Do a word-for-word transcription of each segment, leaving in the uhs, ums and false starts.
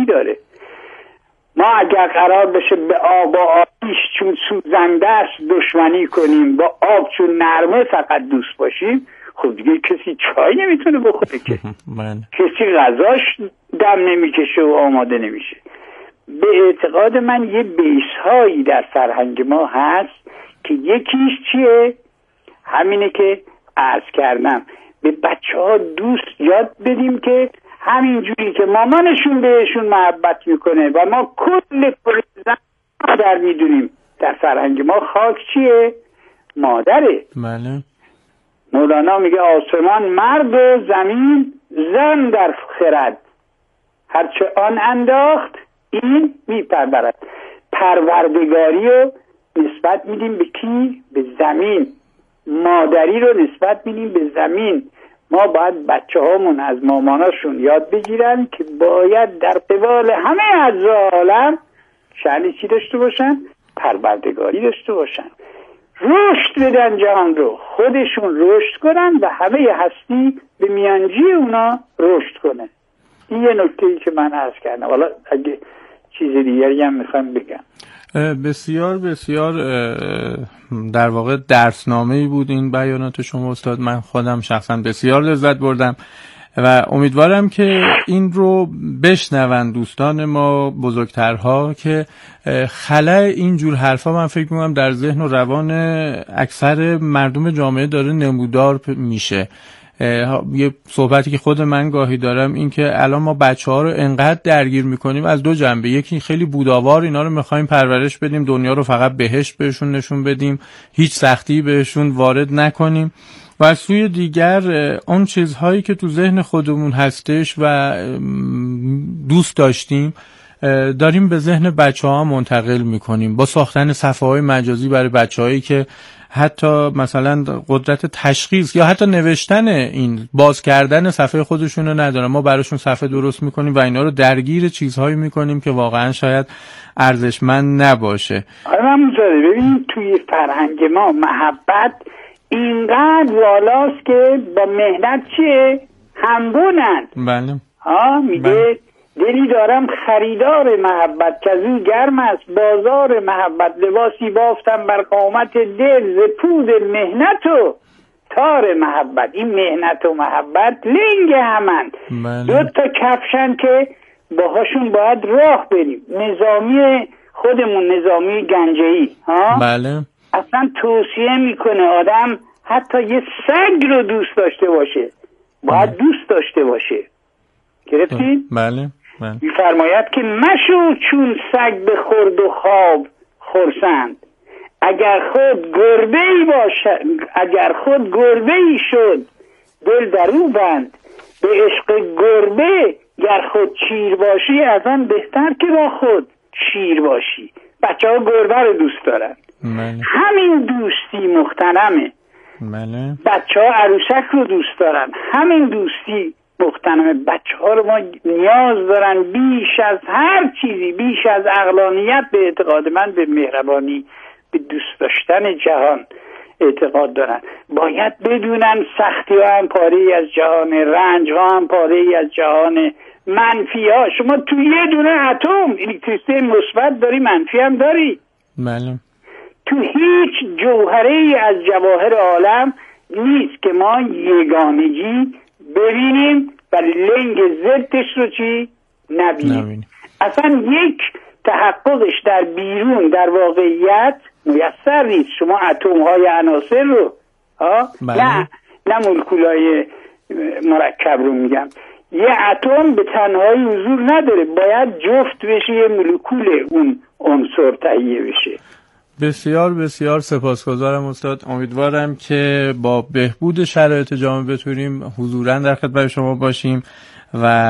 جدی داره. ما اگر قرار بشه به آب و آتیش چون سوزنده است دشمنی کنیم، با آب چون نرمه فقط دوست باشیم، خب دیگه کسی چای نمیتونه بخوره که کسی غذاش دم نمیکشه و آماده نمیشه. به اعتقاد من یه بیس هایی در فرهنگ ما هست که یکیش چیه؟ همینه که عرض کردم، به بچه ها دوست یاد بدیم که همین جوری که مامانشون بهشون محبت میکنه و ما کل زن مادر میدونیم، در فرهنگ ما خاک چیه؟ مادره. بله. مولانا میگه آسمان مرد و زمین زن در خرد، هرچه آن انداخت این میپرورد. پروردگاری رو نسبت میدیم به کی؟ به زمین. مادری رو نسبت میدیم به زمین. ما باید بچه هامون از ماماناشون یاد بگیرن که باید در قبال همه اجزای عالم شأن چی داشته باشن؟ پروردگاری داشته باشن، رشد بدن جهان رو، خودشون رشد کنن و همه هستی به میانجی اونا رشد کنه. این یه نکته‌ای که من عرض کردم. حالا اگه چیز دیگری هم میخوام بگم. بسیار بسیار در واقع درسنامه‌ای بود این بیانات شما استاد. من خودم شخصا بسیار لذت بردم و امیدوارم که این رو بشنون دوستان ما بزرگترها که خلأ اینجور حرفا من فکر می‌کنم در ذهن و روان اکثر مردم جامعه داره نمودار میشه. یه صحبتی که خود من گاهی دارم این که الان ما بچه‌ها رو انقدر درگیر میکنیم از دو جنبه، یکی خیلی بوداوار اینا رو میخوایم پرورش بدیم، دنیا رو فقط بهشت بهشون نشون بدیم، هیچ سختی بهشون وارد نکنیم، و از سوی دیگر اون چیزهایی که تو ذهن خودمون هستش و دوست داشتیم داریم به ذهن بچه‌ها منتقل میکنیم با ساختن صفحه‌های مجازی برای بچه‌هایی که حتی مثلا قدرت تشخیص یا حتی نوشتن این باز کردن صفحه خودشون رو ندارن. ما براشون صفحه درست میکنیم و اینا رو درگیر چیزهایی میکنیم که واقعا شاید ارزشمند نباشه. آره من مجرد ببینید توی فرهنگ ما محبت اینقدر والاست که با مهنت چیه؟ همبونند. بله. ها میگه بله. دلی دارم خریدار محبت که از او گرم است بازار محبت، لباسی بافتم بر قامت دل ز پود مهنت و تار محبت. این مهنت و محبت لنگ همند. بله. دو تا کفشن که باهاشون باید راه بریم. نظامی خودمون، نظامی گنجه‌ای ها بله اصلا توصیه میکنه آدم حتی یه سگ رو دوست داشته باشه، باید بله. دوست داشته باشه. گرفتین؟ بله بله. می‌فرماید که مشو چون سگ به خورد و خواب خرسند، اگر خود گربه‌ای باشد، اگر خود گربه‌ای شد دل در او بند، به عشق گربه گر خود چیر باشی از آن بهتر که با خود شیر باشی. بچه ها گربه رو دوست دارن. بله. همین دوستی مختنمه. بله. بچه ها عروسک رو دوست دارن. همین دوستی مختنمه. بچه ها رو ما نیاز دارن بیش از هر چیزی، بیش از عقلانیت به اعتقاد من به مهربانی، به دوست داشتن جهان اعتقاد دارن. باید بدونن سختی ها هم پاره از جهان، رنج ها هم پاره از جهان، منفی ها. شما تو یه دونه اتم الکتریسیته مثبت داری، منفی هم داری. بله. تو هیچ جوهره ای از جواهر عالم نیست که ما یگانگی ببینیم و لنگ ضدش رو چی نبینیم. نبینیم. اصلا یک تحققش در بیرون در واقعیت میسر نیست. شما اتم های عناصر رو ها بله. نه نه مولکولای مرکب رو میگم. یه اتم به تنهایی حضور نداره، باید جفت بشه، یه مولکول اون عنصر تهیه بشه. بسیار بسیار سپاسگزارم استاد. امیدوارم که با بهبود شرایط جامعه بتونیم حضوراً در خدمت شما باشیم و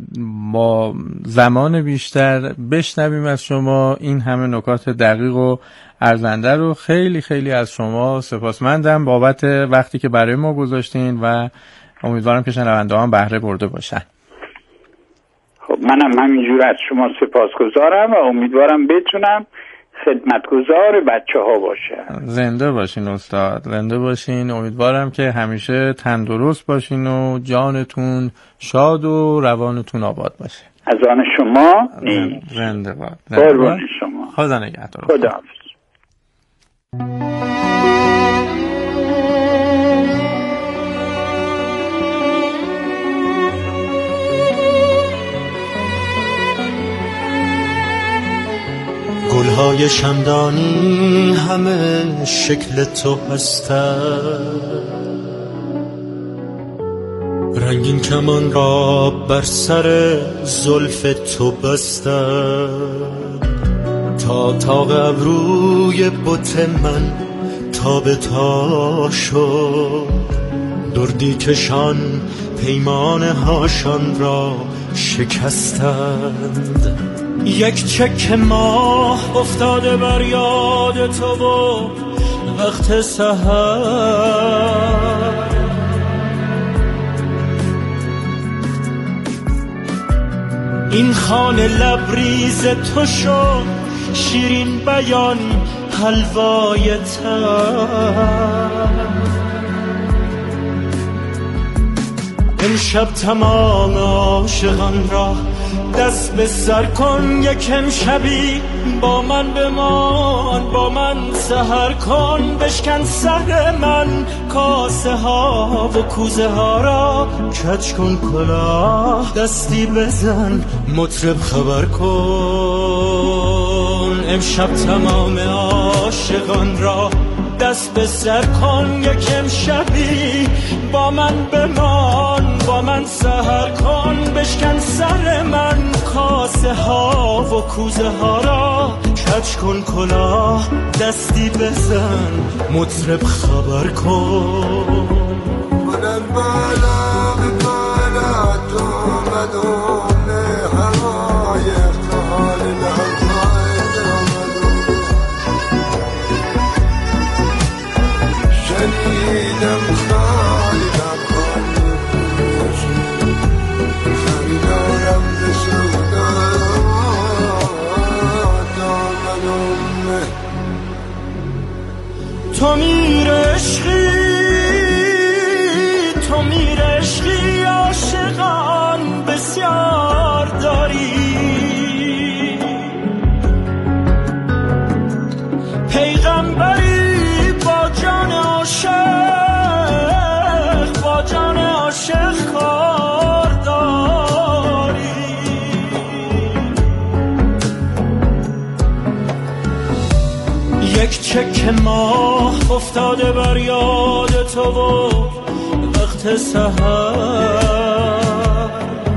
با زمان بیشتر بشنویم از شما این همه نکات دقیق و ارزنده رو. خیلی خیلی از شما سپاسمندم بابت وقتی که برای ما گذاشتین و امیدوارم که شنونده هم بهره برده باشن. خب منم همینجور از شما سپاسگزارم و امیدوارم بتونم خدمتگزار بچه ها باشن. زنده باشین استاد، زنده باشین. امیدوارم که همیشه تندرست باشین و جانتون شاد و روانتون آباد باشه. از آن شما نیست. زنده باد. قربان شما. خدا نگهدار. خدا حافظ. گلهای شمدانی همه شکل تو هستند، رنگین کمان را بر سر زلف تو بستند، تا تاق ابروی بت من تا به تا شد، دردی کشان پیمانه هاشان را شکستند. یک چک ماه افتاده بر یاد تو و وقت سحر، این خانه لبریز تو شد شیرین بیان حلوای تر. امشب تمام عاشقان را دست به سر کن، یکم شبی با من بمان، با من سحر کن، بشکن سر من کاسه ها و کوزه ها را، کج کن کلاه دستی بزن مطرب خبر کن. امشب تمام عاشقان را دست به سر کن، یکم شبی با من بمان، با من سحر کن، بشکن سر من کاسه ها و کوزه ها را، کج کن کلاه دستی بزن مطرب خبر کن. من بالا به بالا تو مدون هوای افتحال لحظای درمدون، شنیدم خالی نبخان خریدارم به سودا دامنون. تو میر عشقی، تو میر عشقی، عاشقان بسیار داری، پیغمبری با جان عاشق، با جان عاشق کار داری. یک چک ماه افتاده بر یاد تو و وقت سحر،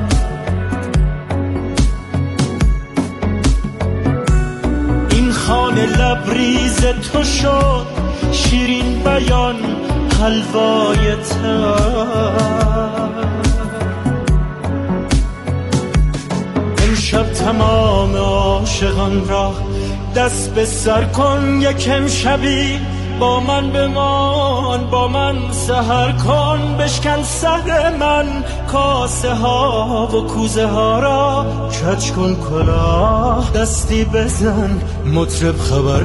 این خانه لبریز تو شد شیرین بیان حلوای تر. امشب تمام عاشقان را دست به سر کن، یکم شبی با من بمان، با من سحر کن، بشکن سر من کاسه ها و کوزه ها را، کج کن کلاه دستی بزن مطرب خبر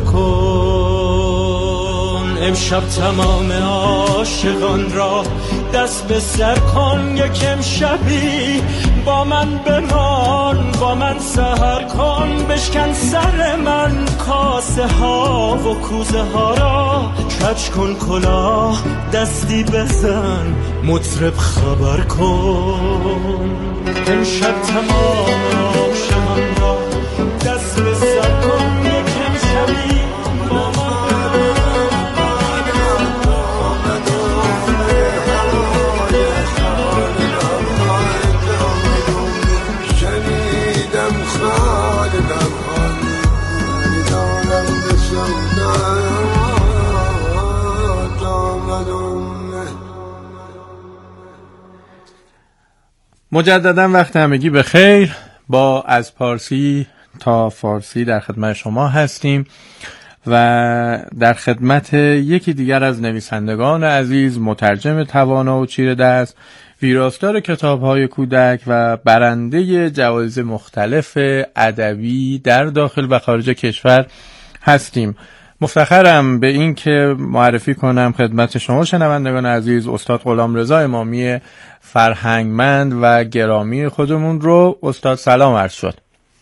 کن. امشب تمام عاشقان را دست به سر کن، یکم شبی با من بمان، با من سحر کن، بشکن سر من کاسه ها و کوزه ها را، کج کن کلاه دستی بزن مطرب خبر کن. امشب تمام عاشقان را دست به سر کن، یکم شبی با من مجددا وقت همگی به خیر. با از پارسی تا فارسی در خدمت شما هستیم و در خدمت یکی دیگر از نویسندگان عزیز، مترجم توانا و چیره دست، ویراستار کتاب‌های کودک و برنده جوایز مختلف ادبی در داخل و خارج کشور هستیم. مفتخرم به این که معرفی کنم خدمت شما شنوندگان عزیز استاد غلامرضا امامی فرهنگمند و گرامی خودمون رو. استاد سلام عرض شد.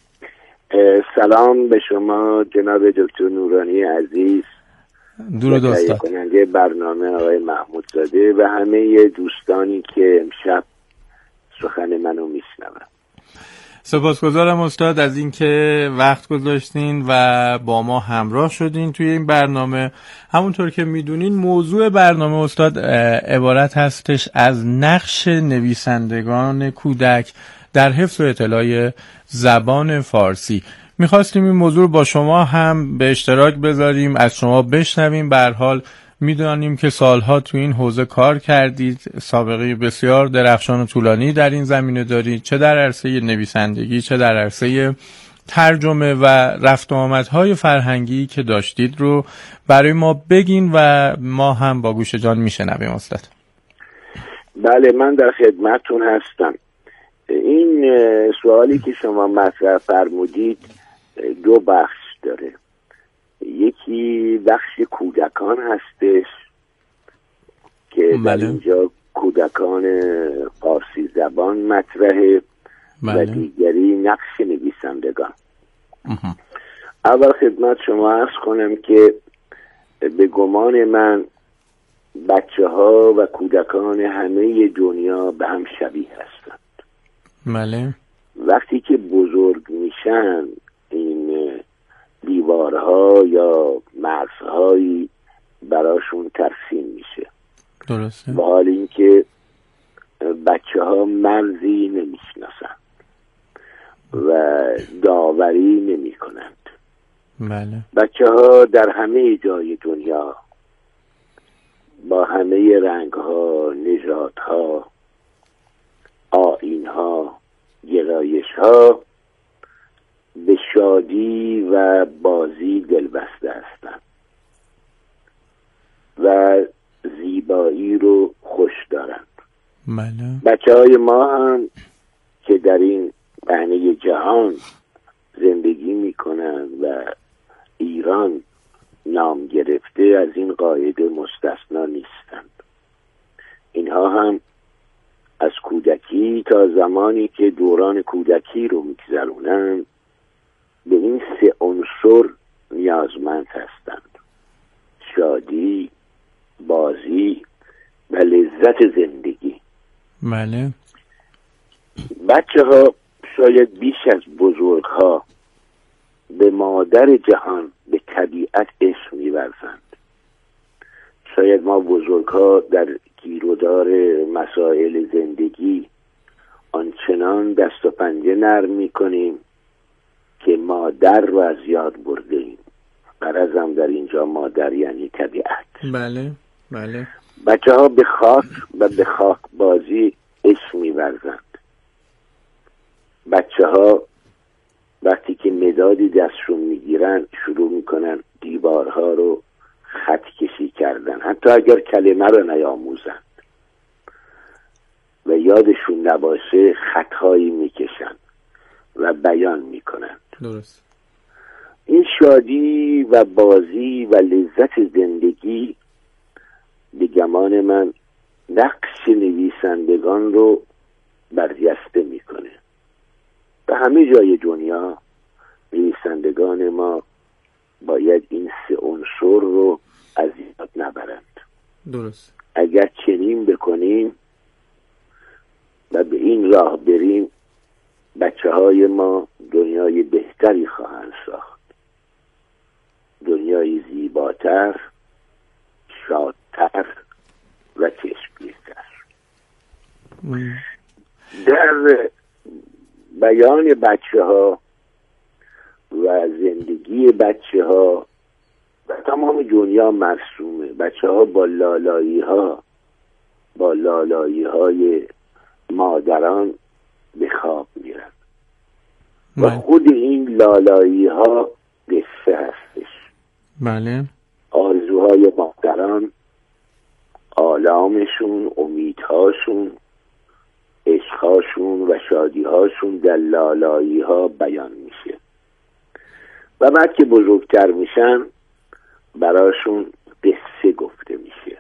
سلام به شما جناب دکتر نورانی عزیز، درود استاد، کننده برنامه آقای محمود زاده و همه دوستانی که امشب سخن منو میشنون. سپاسگزارم استاد از اینکه وقت گذاشتین و با ما همراه شدین توی این برنامه. همونطور که میدونین موضوع برنامه استاد عبارت هستش از نقش نویسندگان کودک در حفظ و اطلاع زبان فارسی. میخواستیم این موضوع رو با شما هم به اشتراک بذاریم، از شما بشنویم. به هر حال میدونیم که سالها تو این حوزه کار کردید، سابقه بسیار درخشان و طولانی در این زمینه دارید، چه در عرصه نویسندگی چه در عرصه ترجمه و رفت و آمدهای فرهنگی که داشتید رو برای ما بگین و ما هم با گوش جان میشنویم استاد. بله، من در خدمتتون هستم. این سوالی که شما مطرح فرمودید دو بخش داره. یکی بخش کودکان هستش که بله. در اینجا کودکان فارسی زبان مطرحه. بله. و دیگری نقش نویسندگان. اه. اول خدمت شما عرض کنم که به گمان من بچه ها و کودکان همه دنیا به هم شبیه هستند. بله. وقتی که بزرگ میشن این دیوارها یا مرزهایی براشون ترسیم میشه. درسته. با حال اینکه بچه ها مرزی نمیشناسن و داوری نمی کنند. بله. بچه ها در همه جای دنیا با همه رنگ ها، نژاد ها، آیین ها، گرایش ها به شادی و بازی دلبسته هستند و زیبایی رو خوش دارند. بله. بچه های ما هم که در این پهنه جهان زندگی میکنند و ایران نام گرفته از این قاعده مستثنا نیستند. اینها هم از کودکی تا زمانی که دوران کودکی رو میگذرونند به این سه عنصر نیازمند هستند: شادی، بازی و لذت زندگی. بله. بچه ها شاید بیش از بزرگ ها به مادر جهان، به طبیعت عشق می‌ورزند. شاید ما بزرگ ها در گیرودار مسائل زندگی آنچنان دست و پنجه نرم می‌کنیم که مادر رو از یاد برده ایم. غرضم در اینجا مادر یعنی طبیعت. بله. بله. بچه ها به خاک و به خاک بازی عشق می‌ورزند. بچه ها وقتی که مدادی دستشون میگیرن شروع میکنن دیوارها رو خط کشی کردن، حتی اگر کلمه رو نیاموزند و یادشون نباشه خطهایی میکشن و بیان میکنند. درست. این شادی و بازی و لذت زندگی به گمان من نقش نویسندگان رو برجسته میکنه. به همه جای دنیا نویسندگان ما باید این سه عنصر رو از یاد نبرند. درست. اگر چنین بکنیم و به این راه بریم بچه های ما دنیای بهتری خواهند ساخت. دنیای زیباتر، شادتر و چشمگیرتر. در بیان بچه ها و زندگی بچه ها و تمام دنیا مرسومه. بچه ها با لالایی ها با لالایی های مادران به خواب میرن و خود این لالایی ها قصه هستش. بله. آرزوهای مادران، آلامشون، امیدهاشون، عشقهاشون و شادیهاشون در لالایی ها بیان میشه و بعد که بزرگتر میشن براشون قصه گفته میشه.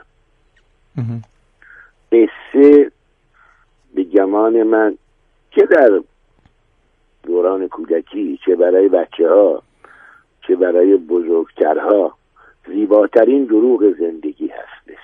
قصه به گمان من چه در دوران کودکی، چه برای بچه ها، چه برای بزرگترها، زیباترین دروغ زندگی هستش.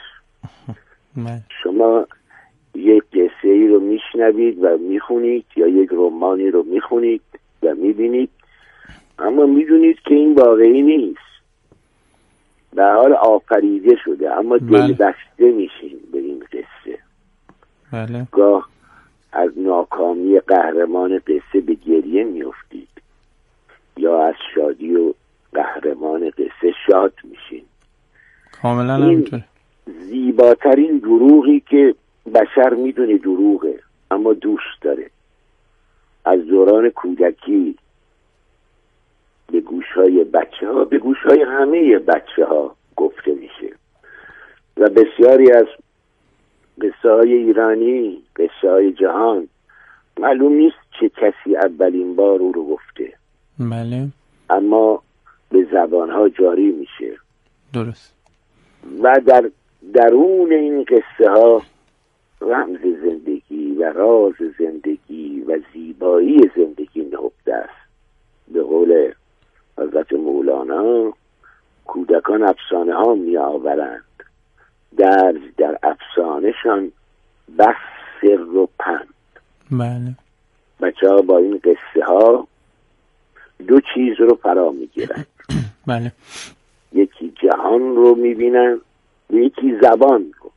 شما یک قصه ای رو میشنوید و میخونید یا یک رمانی رو میخونید و میبینید، اما میدونید که این واقعی نیست، در حال آفریده شده، اما دل بسته میشین به این قصه. بله. گاه از ناکامی قهرمان قصه به گریه میافتید یا از شادی و قهرمان قصه شاد میشین. کاملا همینطوره. زیباترین دروغی که بشر میدونه دروغه اما دوست داره، از دوران کودکی به گوشهای بچه ها، به گوشهای همه بچه ها گفته میشه و بسیاری از قصه های ایرانی، قصه های جهان، معلوم نیست چه کسی اولین بار او رو گفته. بله. اما به زبان ها جاری میشه. درست. و در درون این قصه ها رمز زندگی و راز زندگی و زیبایی زندگی نهفته است. به قول حضرت مولانا، کودکان افسانه ها می آورند، در در افسانهشان بس سر و پند. بله. بچه ها با این قصه ها دو چیز رو فرا می گیرند. بله. یکی جهان رو می بینن و یکی زبان رو.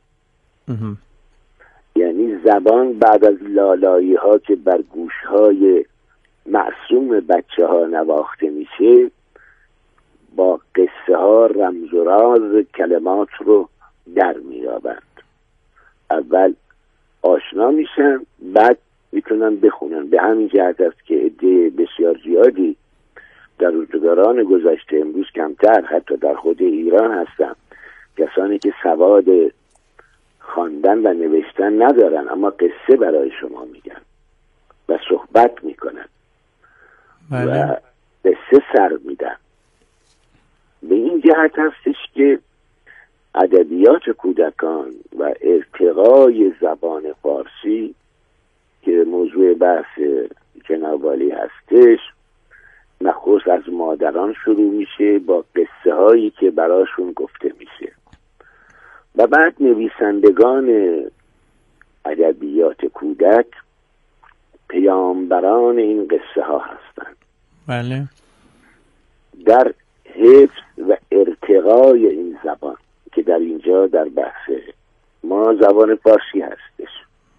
یعنی زبان بعد از لالایی ها که بر گوش های معصوم بچه ها نواخته میشه، با قصه ها رمز و راز کلمات رو در میابند. اول آشنا میشن، بعد میتونن بخونن. به همین جهت است که عده بسیار زیادی در روزگاران گذشته، امروز کمتر، حتی در خود ایران هستن، کسانی که سواد خواندن و نوشتن ندارن اما قصه برای شما میگن و صحبت میکنن. بله. و قصه سر میدن. به این جهت هستش که ادبیات کودکان و ارتقای زبان فارسی که موضوع بحث جناب عالی هستش، نخست از مادران شروع میشه با قصه هایی که براشون گفته میشه و بعد نویسندگان ادبیات کودک پیامبران این قصه ها هستند. بله. در حفظ و ارتقای این زبان که در اینجا در بحث ما زبان فارسی هستش،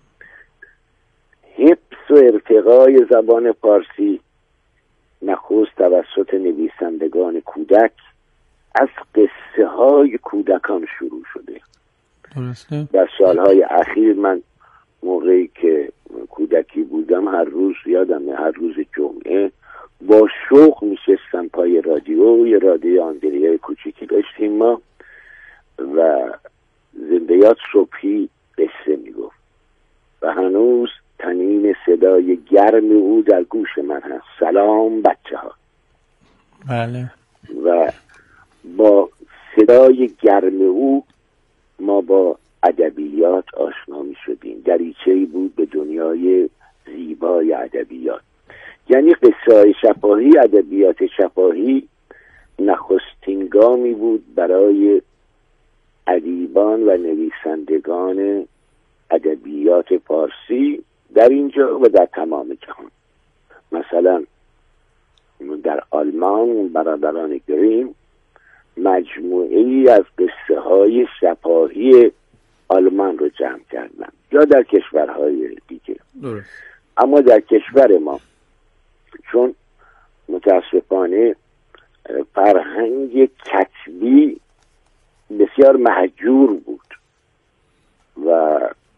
حفظ و ارتقای زبان فارسی نخست توسط نویسندگان کودک از قصه های کودکان شروع شده. درسته. در سالهای اخیر من موقعی که کودکی بودم هر روز یادمه هر روز جمعه با شوق میشستم پای رادیو، یه رادیو آندریای کوچیکی داشتیم ما و زندیات صبحی قصه میگفت و هنوز تنین صدای گرم او در گوش من هست. سلام بچه ها. بله. و با صدای گرم او ما با ادبیات آشنا می شدیم. دریچه‌ای بود به دنیای زیبای ادبیات. یعنی قصه شفاهی، ادبیات شفاهی نخستین گامی بود برای ادیبان و نویسندگان ادبیات فارسی در اینجا و در تمام جهان. مثلا در آلمان برادران گریم مجموعه‌ای از قصه های شفاهی آلمان رو جمع کردن یا در کشورهای دیگه. درست. اما در کشور ما چون متاسفانه فرهنگ کتبی بسیار مهجور بود و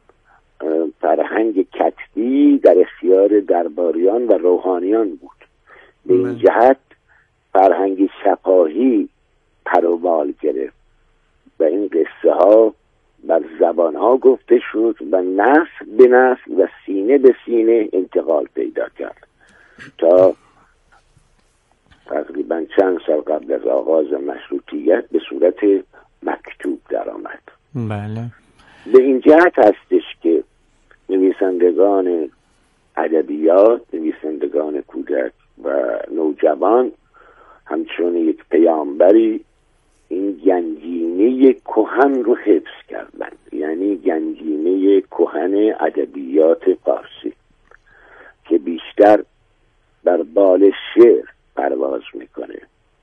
فرهنگ کتبی در اختیار درباریان و روحانیان بود، به این جهت فرهنگ شفاهی پروبال گرفت و این قصه ها بر زبان ها گفته شد و نسل به نسل و سینه به سینه انتقال پیدا کرد تا تقریبا مثلا چند سال قبل از آغاز مشروطیت به صورت مکتوب در آمد. بله. به این جهت هستش که نویسندگان ادبیات، نویسندگان کودک و نوجوان همچون یک پیامبری این گنجینه کهن رو حفظ کردند، یعنی گنجینه کهن ادبیات فارسی که بیشتر بر بال شعر پرواز میکنه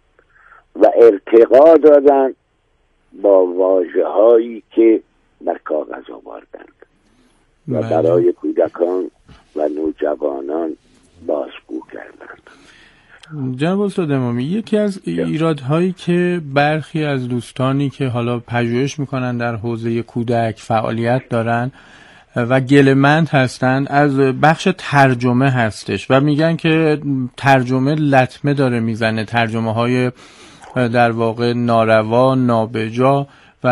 و ارتقا دادن با واژه هایی که بر کاغذ آوردند و برای کودکان و نوجوانان بازگو کردند. جناب استاد امامی، یکی از ایرادهایی که برخی از دوستانی که حالا پژوهش میکنن در حوزه کودک فعالیت دارن و گله‌مند هستن از بخش ترجمه هستش و میگن که ترجمه لطمه داره میزنه، ترجمه های در واقع ناروا، نابجا و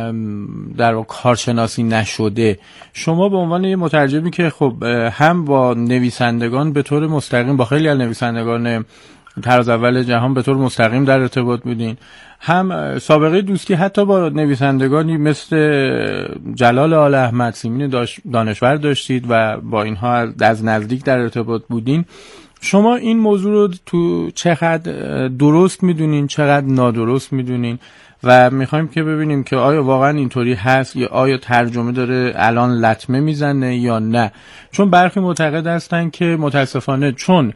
در واقع کارشناسی نشده. شما به عنوان یه مترجمی که خب هم با نویسندگان به طور مستقیم، با خیلی از نویسندگان طراز اول جهان به طور مستقیم در ارتباط بودین، هم سابقه دوستی حتی با نویسندگانی مثل جلال آل احمد، سیمین دانشور داشتید و با اینها از نزدیک در ارتباط بودین. شما این موضوع رو تو چقدر درست میدونین، چقدر نادرست میدونین و میخوایم که ببینیم که آیا واقعا اینطوری هست یا آیا ترجمه داره الان لطمه میزنه یا نه؟ چون برخی معتقد هستن که متاسفانه چون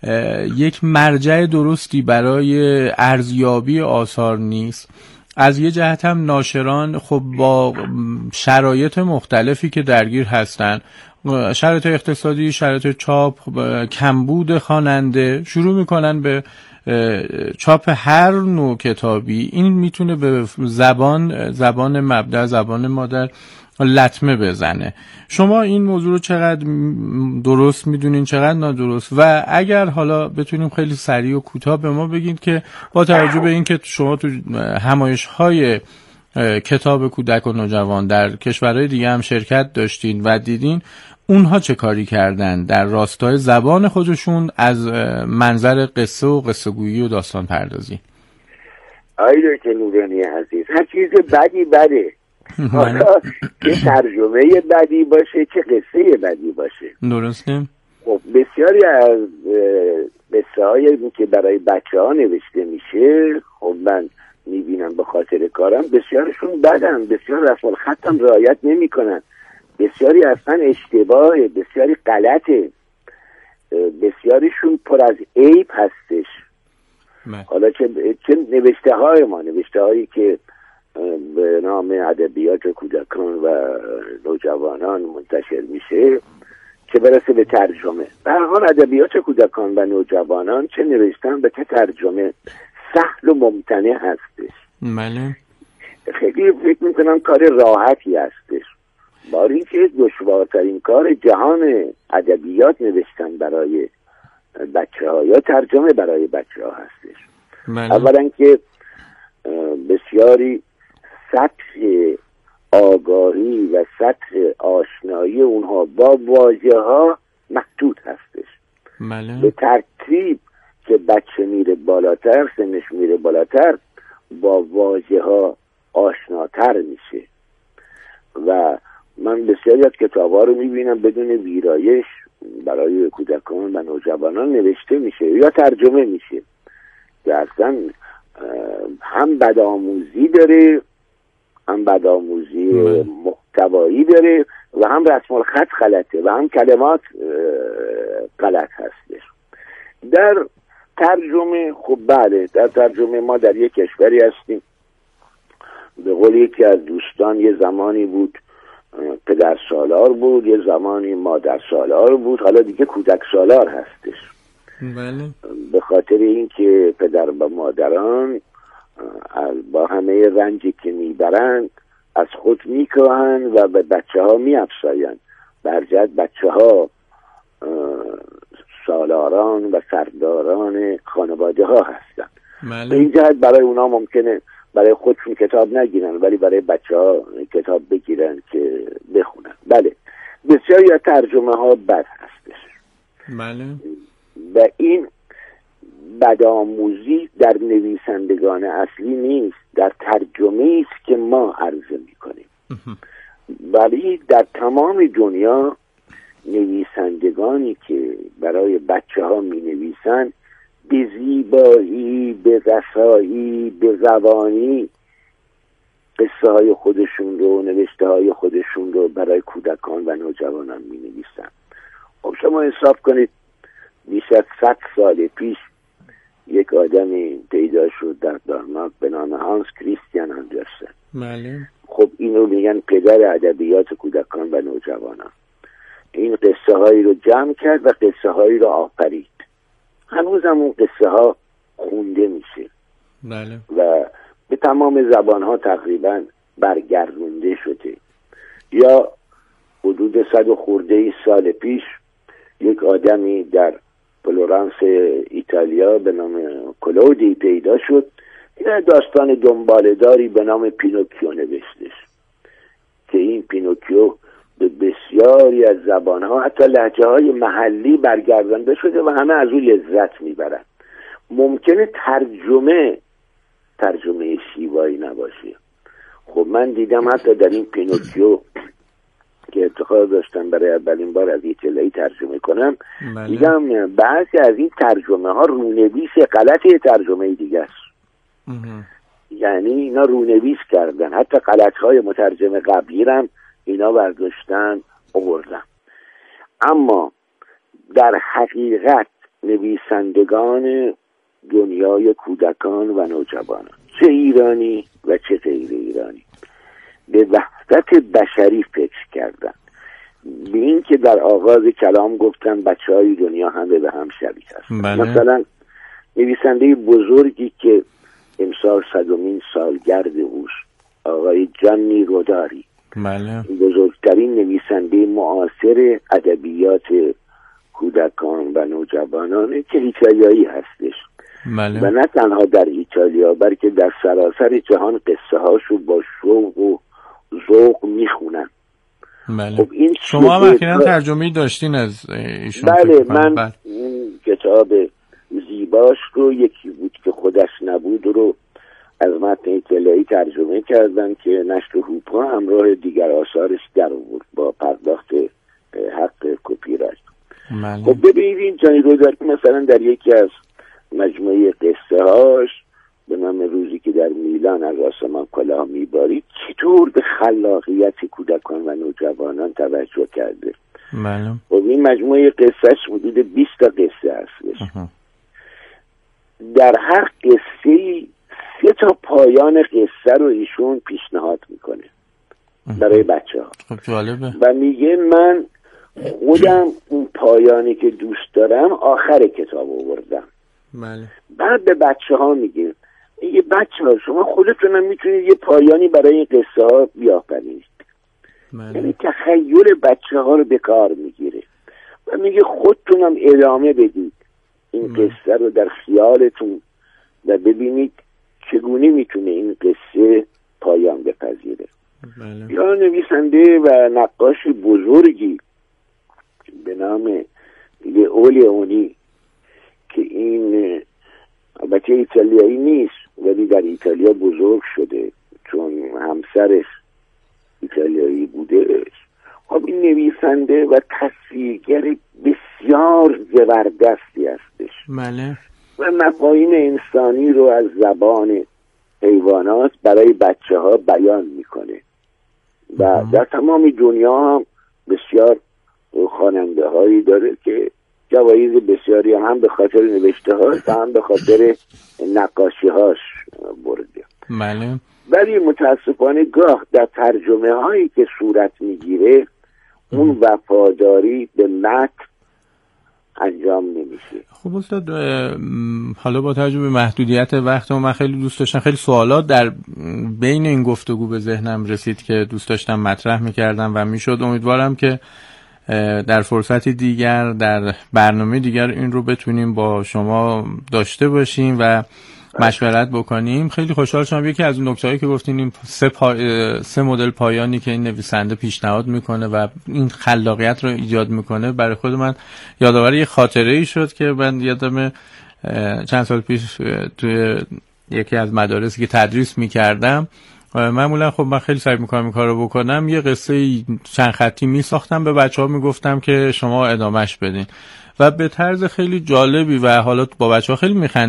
یک مرجع درستی برای ارزیابی آثار نیست، از یه جهت هم ناشران خب با شرایط مختلفی که درگیر هستن، شرایط اقتصادی، شرایط چاپ، کمبود خواننده، شروع میکنن به چاپ هر نوع کتابی. این میتونه به زبان زبان مبدأ، زبان مادر لطمه بزنه. شما این موضوع رو چقدر درست میدونین، چقدر نادرست؟ و اگر حالا بتونیم خیلی سریع و کوتاه به ما بگید که با توجه به این که شما تو همایش‌های کتاب کودک و نوجوان در کشورهای دیگه هم شرکت داشتین و دیدین اونها چه کاری کردن در راستای زبان خودشون از منظر قصه و قصه گویی و داستان پردازی. آیدو که نورانی عزیز، هر چیز بدی بده، حالا که ترجمه بدی باشه که قصه بدی باشه. درسته. خب بسیاری از قصه هایی که برای بچه ها نوشته میشه، خب من میبینم به خاطر کارم بسیارشون بدن، بسیار رسم الخط هم رعایت نمی کنن، بسیاری اصلا اشتباهه، بسیاری غلطه، بسیاریشون پر از عیب هستش. مه. حالا چه, چه نوشته های ما، نوشته هایی که به نام ادبیات کودکان و نوجوانان منتشر میشه، چه برسه به ترجمه. در حال ادبیات کودکان و نوجوانان چه نوشتن به چه ترجمه سهل و ممتنع هستش. بله. خیلی فکر میکنم کار راحتی هستش، باری که دشوارترین کار جهان ادبیات نوشتن برای بچه ها یا ترجمه برای بچه ها هستش. بله. اولا که بسیاری سطح آگاهی و سطح آشنایی اونها با واژه ها محدود هستش. بله. به ترتیب که بچه میره بالاتر، سنش میره بالاتر، با واژه ها آشناتر میشه و من بسیاری از کتاب ها رو میبینم بدون ویرایش برای کودکان و نوجوانان نوشته میشه یا ترجمه میشه که اصلا هم بدآموزی داره، هم بدآموزی محتوایی داره و هم رسم الخط غلطه و هم کلمات غلط هستش. در ترجمه خب بله، در ترجمه ما در یک کشوری هستیم، به قول یکی از دوستان یه زمانی بود پدر سالار بود، یه زمانی مادر سالار بود، حالا دیگه کودک سالار هستش. بله. به خاطر اینکه پدر و مادران با همه رنجی که میبرند از خود میکاهن و به بچه ها میافزاین، برجت بچه ها سالاران و سرداران خانواده ها هستن. بله. به این جهت برای اونا ممکنه برای خودشون کتاب نگیرن ولی برای بچه ها کتاب بگیرن که بخونن. بله، بسیاری از ترجمه ها بد هستش. بله. و این بدآموزی در نویسندگان اصلی نیست، در ترجمه است که ما عرضه میکنیم. ولی در تمام دنیا نویسندگانی که برای بچه ها می نویسن به زیبایی، به رسایی، به روانی قصه های خودشون رو، نوشته های خودشون رو برای کودکان و نوجوانان می نویسن. خب شما حساب کنید بیش از صد سال پیش یک آدمی پیدا شد در دانمارک به نام هانس کریستیان اندرسن. بله. خب اینو میگن پدر ادبیات کودکان و نوجوانان. این قصه هایی رو جمع کرد و قصه هایی رو آفرید. هنوز هم اون قصه ها خونده میشه. بله. و به تمام زبان ها تقریبا برگردونده شده. یا حدود صد و خورده سال پیش یک آدمی در فلورانس ایتالیا به نام کلودی پیدا شد، این داستان دنباله‌داری به نام پینوکیو نوشتش که این پینوکیو به بسیاری از زبانها حتی لهجه های محلی برگردانده شده و همه از اون لذت میبرن. ممکنه ترجمه ترجمه شیوایی نباشه. خب من دیدم حتی در این پینوکیو که افتخار داشتم برای اولین بار از ایتالیایی ترجمه کنم، بله. دیدم بعضی از این ترجمه ها رونویس غلط ترجمه دیگه است. یعنی اینا رونویس کردن، حتی غلط های مترجم قبلی هم اینا برداشتن آوردن. اما در حقیقت نویسندگان دنیای کودکان و نوجوانان، چه ایرانی و چه غیر ایرانی، به وحدت بشری فکر کردن، به این که در آغاز کلام گفتن بچه های دنیا همه به هم شبیه هستن. بله. مثلا نویسنده بزرگی که امسال صدمین سالگرد اوست، آقای جانی روداری، بله. بزرگترین نویسنده معاصر ادبیات کودکان و نوجوانان که ایتالیایی هستش. بله. و نه تنها در ایتالیا بلکه در سراسر جهان قصه هاشو با شوق و ذوق میخونن. بله. خب این شما هم اخیراً ترجمه‌ای داشتین از ایشون؟ بله، من بله. این کتاب زیباش رو یکی بود که خودش نبود رو از متن ایتالیایی ترجمه کردن که نشر هوپا همراه دیگر آثارش در آورد با پرداخت حق کپی رایت. بله. خب ببینید جانی روداری مثلا در یکی از مجموعه قصه هاش به نام روزی که در میلان از آسمان کلاه میبارید چطور به خلاقیت کودکان و نوجوانان توجه کرده. بله. خب این مجموعه قصهش حدود بیست تا قصه هستش. در هر قصه سه تا پایان قصه رو ایشون پیشنهاد میکنه برای بچه ها. خب جالبه. و میگه من خودم اون پایانی که دوست دارم آخر کتاب آوردم. بله. بعد به بچه ها میگه میگه بچه ها شما خودتونم میتونید یه پایانی برای این قصه ها بیافرینید. بله. یعنی تخیل بچه ها رو به کار میگیره و میگه خودتونم ادامه بدید این بله. قصه رو در خیالتون و ببینید چگونه میتونه این قصه پایان بپذیره. بله. یا نویسنده و نقاش بزرگی به نام اولیونی که این البته ایتالیایی نیست ولی در ایتالیا بزرگ شده چون همسرش ایتالیایی بوده. خب این نویسنده و تصویرگر بسیار زبردستی هستش. بله. و مفاهیم انسانی رو از زبان حیوانات برای بچه ها بیان میکنه و در تمام دنیا هم بسیار خواننده هایی داره که جوایز بسیاری هم, هم به خاطر نوشته هاش و هم به خاطر نقاشی هاش برده. بله. ولی متاسفانه گاه در ترجمه هایی که صورت میگیره اون وفاداری به متن انجام نمیشه. خب استاد حالا با توجه به محدودیت وقت من خیلی دوست داشتم، خیلی سوالات در بین این گفتگو به ذهنم رسید که دوست داشتم مطرح میکردم و میشد امیدوارم که در فرصتی دیگر در برنامه دیگر این رو بتونیم با شما داشته باشیم و مشورت بکنیم. خیلی خوشحال شدم. یکی از اون نکته‌هایی که گفتین این سه, پا... سه مدل پایانی که این نویسنده پیشنهاد میکنه و این خلاقیت رو ایجاد میکنه برای خود من یادآور یه خاطره‌ای شد که من یادم چند سال پیش توی یکی از مدارسی که تدریس میکردم، معمولا خب من خیلی سعی میکنم این کار رو بکنم، یه قصه چند خطی میساختم، به بچه ها میگفتم که شما ادامهش بدین و به طرز خیلی جالبی و حالا با بچه ها خیلی میخندم